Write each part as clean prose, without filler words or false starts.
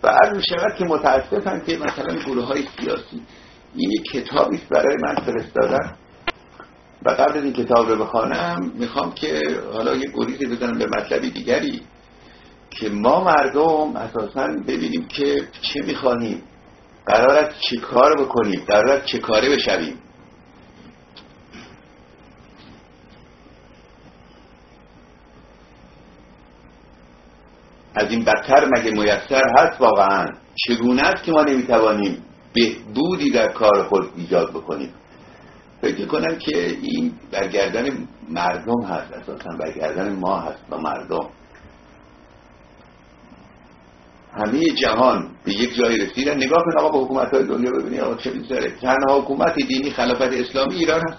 و عرض می‌شود که متاسفم که مثلا گروه‌های سیاسی این یک کتابی برای من فرستادن و قبل از این کتاب رو بخوانم میخوام که حالا یه گریزی بزنم به مطلبی دیگری که ما مردم اساساً ببینیم که چه میخوانیم، قرار است چه کار بکنیم، قرار است چه کاره بشویم. از این بدتر مگه میسر هست واقعا؟ چگونه است که ما نمیتوانیم بهبودی در کار خود ایجاد بکنیم؟ فکر کنم که این برگردن مردم هست، اساسا برگردن ما هست با مردم. همه جهان به یک جای رسیدن. نگاه کن آقا به حکومت‌های دنیا ببینید آقا چه می‌گذره. تنها حکومت دینی خلافت اسلامی ایران هست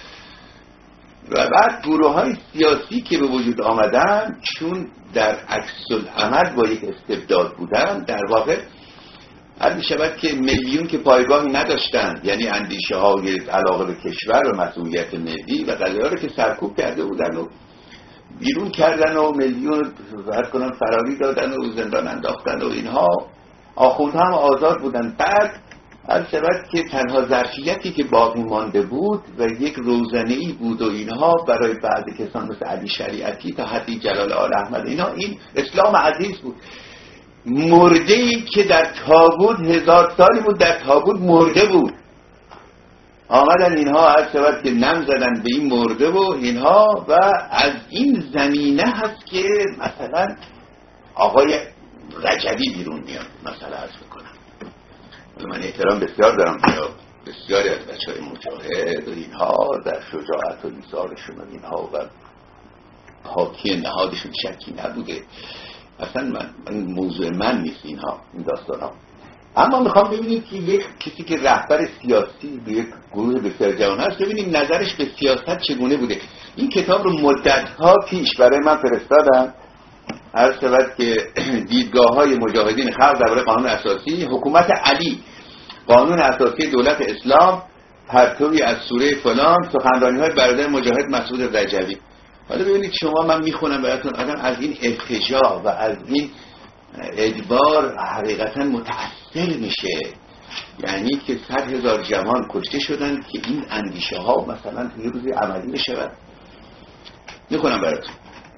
و بعد گروه‌های سیاسی که به وجود آمدن چون در عکس العمل با یک استبداد بودن، در واقع حد می‌شود که میلیون که پایگاهی نداشتند، یعنی اندیشه های علاقه به کشور و مسئولیت ملی و قضایا رو که سرکوب کرده بودن و بیرون کردن و میلیون فرض کنن فراری دادن و زندان انداختن و اینها. آخوندها هم آزاد بودن. بعد حد شود که تنها ظرفیتی که باقی مانده بود و یک روزنه‌ای بود و اینها برای بعض کسان مثل علی شریعتی تا حدی جلال آل احمد اینا، این اسلام عزیز بود. مرده‌ای که در تابوت 1000 سالی بود در تابوت مرده بود، آمدن اینها هر شود که نم زدن به این مرده و اینها. و از این زمینه هست که مثلا آقای رجبی بیرون میاد. مثلا عرض میکنم من احترام بسیار دارم بسیاری از بچه‌های مجاهد و اینها در شجاعت و ایثارشون و اینها و پاکی نهادشون شکی نبوده. اصلا من موضوع من نیست اینها، این داستان ها. اما میخوام ببینید که یک کسی که رهبر سیاسی به یک گروه بسیار جوان هست، ببینیم نظرش به سیاست چگونه بوده. این کتاب رو مدتها پیش برای من فرستادن. عرض شود که دیدگاه های مجاهدین خلق درباره قانون اساسی، حکومت علی، قانون اساسی دولت اسلام، پرتوی از سوره فلان، سخنرانی های برادر مجاهد مسعود رجبی. حالا ببینید شما، من میخونم براتون، آدم از این ارتجاع و از این اجبار حقیقتا متأثر میشه. یعنی که 100,000 جوان کشته شدن که این اندیشه ها مثلا یه روزی عملی بشود. میخونم براتون.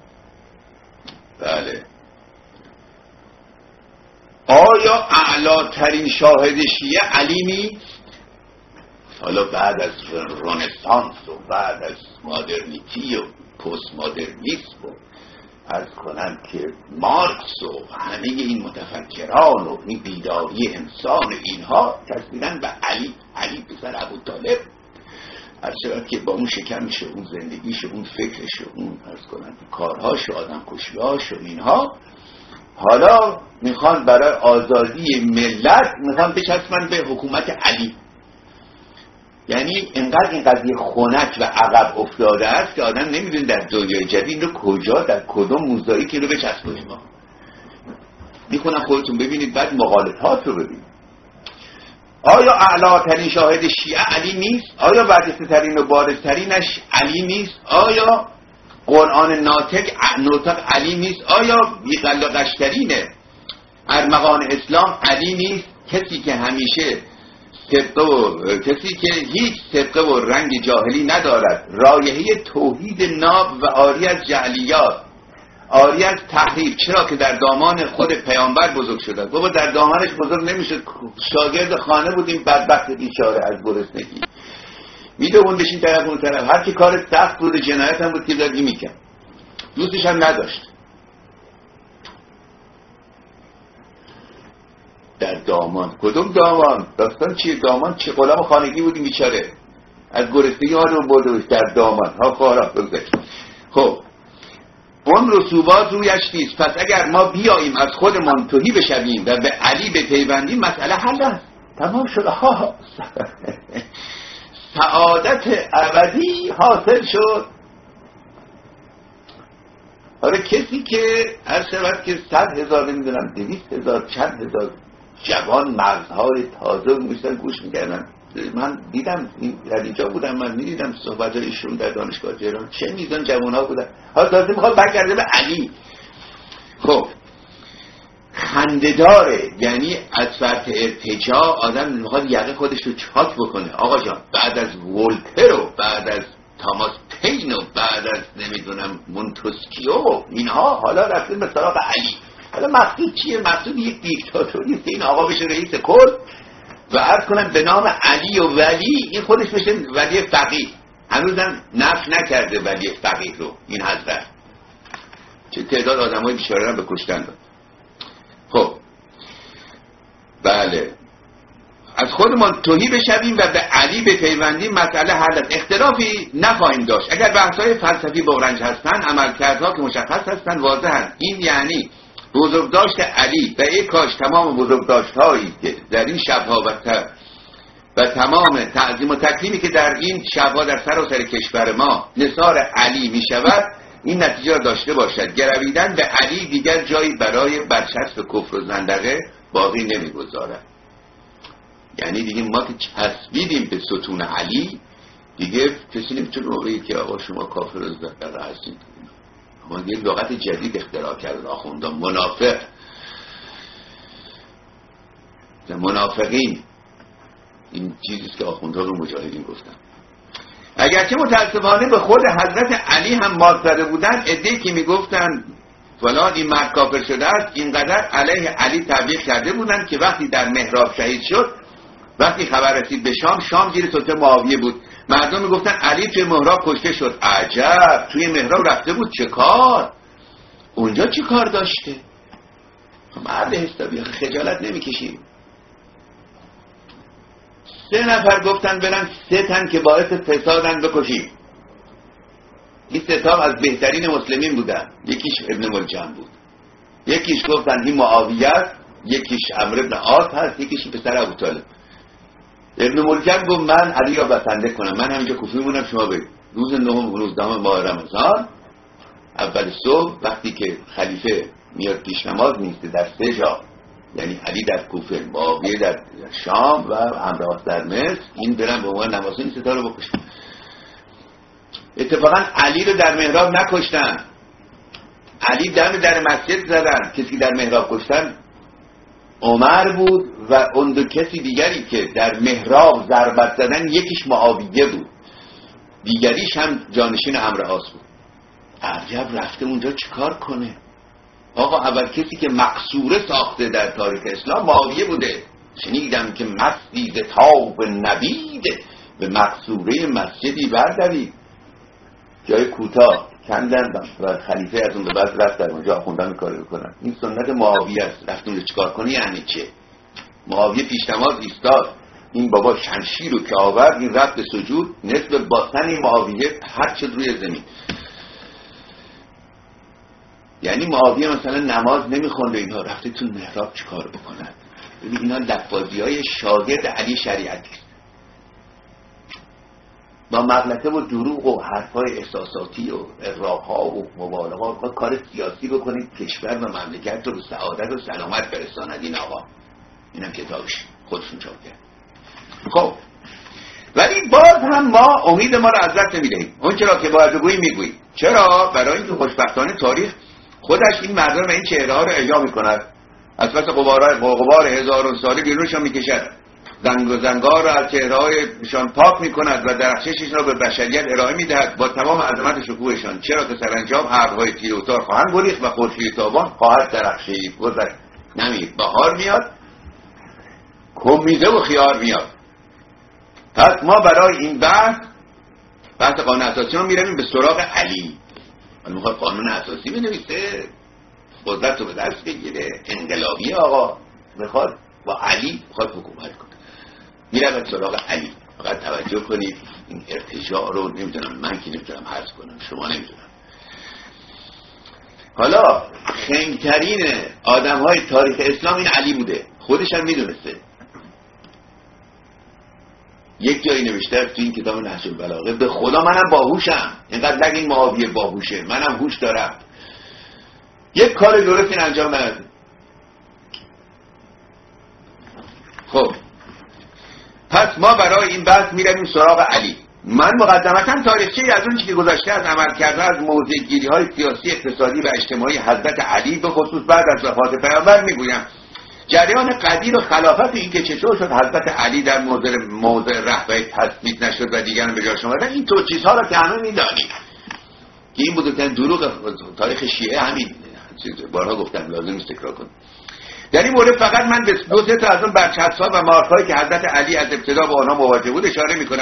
بله. آیا اعلاترین شاهد شیعه علی نیست؟ حالا بعد از رنسانس و بعد از مادرنیتی و پست مادرنیسم و عرض کنم که مارکس و همه این متفکران و این بیداری انسان اینها تصویرن به علی پسر ابوطالب. عرض شود که با اون شکمش و اون زندگیش و اون فکرش و اون عرض کنم کارهاش و آدم کشیاش و اینها، حالا میخوان برای آزادی ملت میخوان بچسبن به حکومت علی. یعنی انقدر این قضیه خنک و عقب افتاده است که آدم نمیدونه در دنیای جدید رو کجا در کدوم موزاییکی رو بچسبونیم. ما میخونم خودتون ببینید، بعد مقالطات رو ببینید. آیا اعلاترین شاهد شیعه علی نیست؟ آیا برجسته‌ترین و بارزترینش علی نیست؟ آیا قرآن ناطق علی نیست؟ آیا بی‌قلقشترین ارمغان اسلام علی نیست؟ کسی که همیشه کسی که هیچ سبقه و رنگ جاهلی ندارد، رایحه توحید ناب و عاری از جعلیات، عاری از تحریف. چرا که در دامان خود پیامبر بزرگ شده. بابا در دامانش بزرگ نمیشد، شاگرد خانه بودیم بدبخت بیچاره از گرسنگی میدون بشین طرف اون طرف. هر کی کار سخت بود جنایت هم بود که دادی میکرد، دوستش هم نداشت. در دامان، کدوم دامان؟ داستان چیه؟ دامان چه غلام خانگی بودیم بیچاره، از گرسنگی ها رو برده بود در دامان ها فارغ بگذاشت. خب اون رسوبات رویش نیست. پس اگر ما بیاییم از خودمان تهی بشویم و به علی بپیوندیم مسئله حل است، تمام شد. ها سعادت ابدی حاصل شد. آره کسی که هر شود که 100,000 نمیدونم 200,000 چند هزار جوان مغزهای تازه میشتن گوش میکردن. من دیدم در اینجا بودم، من میدیدم صحبت ایشون در دانشگاه تهران چه میزان جوان ها بودن. حالا تازه میخواد برگرده به علی. خب خنده‌داره. یعنی از فرط ارتجاع آدم میخواد یقه خودش رو چاک بکنه. آقا جان بعد از ولتر و بعد از تاماس پین و بعد از نمیدونم مونتسکیو اینها حالا رفتیم به سراغ علی. حالا مقصود چیه؟ مقصود یک دیکتاتوری است این آقا بشه رئیس کل و عرض کنم به نام علی و ولی این خودش بشه ولی فقیه. هنوزم نفی نکرده ولی فقیه رو این حضرت. چه تعداد آدمای بیچاره رو به کشتن داد. خب بله از خودمان تهی بشویم و به علی بپیوندیم مسئله حل است. اختلافی نخواهیم داشت. اگر بحث‌های فلسفی برنج هستند عملکردها که مشخص هستند واضحند. این یعنی بزرگداشت علی و یک کاش تمام بزرگداشت‌هایی که در این شب‌ها و تمام تعظیم و تکریمی که در این شب‌ها در سراسر کشور ما نثار علی می‌شود این نتیجه را داشته باشد. گرویدن به علی دیگر جایی برای برچسب کفر و زندقه باقی نمی‌گذارد. یعنی دیگه ما که چسبیدیم به ستون علی دیگه کسی نمیتونه بگه که آقا شما کافر و زندقه هستید. ما یک لغت جدید اختراع کردن آخوندان، منافق. منافقین این چیزیست که آخوندان رو مجاهدین گفتن. اگرچه متاسفانه به خود حضرت علی هم مات زده بودن، عده‌ای که میگفتن فلان این مرد کافر شده است اینقدر علیه علی تبلیغ کرده بودن که وقتی در محراب شهید شد، وقتی خبر رسید به شام زیر سلطه معاویه بود، مردم میگفتن علی توی محراب کشته شد. عجب توی محراب رفته بود چه کار؟ اونجا چه کار داشته؟ مرد حسابی خجالت نمیکشید. 3 نفر گفتن برن 3 تن که باعث فسادن بکشید. این 3 تا از بهترین مسلمین بودن. یکیش ابن ملجم بود، یکیش گفتن این معاویه است، یکیش عمرو بن عاص هست، یکیش پسر ابوطالب. ابن ملجم گفت من علی را بسنده کنم، من همینجا کوفه مونم، شما برید. روز 9 و 19 ماه رمضان اول صبح وقتی که خلیفه میاد پیش نماز میسته در 3 جا، یعنی علی در کوفه، معاویه در شام و عمرو بن عاص در مصر، این برن به عنوان نمازین ستا رو بکشن. اتفاقا علی رو در محراب نکشتن، علی در مسجد زدن. کسی در محراب کشتن عمر بود و اون 2 کسی دیگری که در محراب ضربت زدن یکیش معاویه بود، دیگریش هم جانشین عمرو عاص بود. عجب رفته اونجا چیکار کنه؟ آقا اول کسی که مقصوره ساخته در تاریخ اسلام معاویه بوده. شنیدم که مستی ز تاب نبید به مقصوره مسجدی بردوید. جای کوتاه کندن و خلیفه از اون به بعد رفت در اونجا خوندن کار بکنن. این سنت معاویه است. رفت اونجا چیکار کنی یعنی چه؟ معاویه پیش نماز ایستاد، این بابا شمشیر رو که آورد، این رفت به سجود، نصف باطن معاویه هر چه روی زمین. یعنی معاویه مثلا نماز نمیخونده، اینها رفته تو محراب چیکار بکنن؟ ببین اینا لفاظی‌های شاگرد علی شریعتی است، با مغلطه و دروغ و حرفای احساساتی و اغراق‌ها و مبالغات کار سیاسی بکنید کشور و مملکت رو به سعادت و سلامت برساند. این آقا اینم کتابش خودشون چاپ کرد. خب ولی باز هم ما امید ما رو از دست نمیدهیم. اون چرا که باید بگوییم میگوییم. چرا؟ برای اینکه خوشبختانه تاریخ خودش این مردم و این چهره ها رو احیا میکند، از پس غبار هزاران ساله بیرونشان میکشد، زنگ و زنگار را از چهره‌هایشان پاک میکند و درخشششان را به بشریت ارائه میدهد با تمام عظمت شکوهشان. چرا که سرانجام ابرهای تیره و تار خواهند گریخت و خورشید تابان خواهد درخشید. گذشت نمید، بهار میاد، کمیزه و خیار میاد. پس ما برای این بحث قانون اساسی رو میرویم به سراغ علی. ولی میخواد قانون اساسی بنویسه، قدرت رو به دست بگیره، انقلابی آقا، میخواد با علی میخواد حکومت کنه، میره به سراغ علی. فقط توجه کنید این ارتجاع رو نمیدونم، من که نمیتونم حذف کنم، شما نمیدونم. حالا خنگترین آدم های تاریخ اسلام این علی بوده، خودش هم میدونسته. یک جایی نوشته تو این کتاب نهج البلاغه به خدا منم باهوشم، اینقدر نگین معاویه باهوشه، منم هوش دارم. یک کار درستی انجام نداده. خب پس ما برای این بحث میرویم سراغ علی. من مقدمتا تاریخچه‌ای از اون چیزی که گذشته از عملکردها از موضع‌گیری‌های سیاسی، اقتصادی و اجتماعی حضرت علی به خصوص بعد از وفات پیامبر میگویم. جریان قدیر و خلافت این که چطور شد حضرت علی در موضع رهبری تثبیت نشد و دیگران به جاش اومدن، این تو چیزها را که همه می‌دانیم که این بزرگترین دروغ تاریخ شیعه همین بارها گفتم، لازم نیست تکرار کنم. در این مورد فقط من به دو سه تا از اون برچسب‌ها و مارک‌هایی که حضرت علی از ابتدا با آنها مواجه بود اشاره می‌کنم.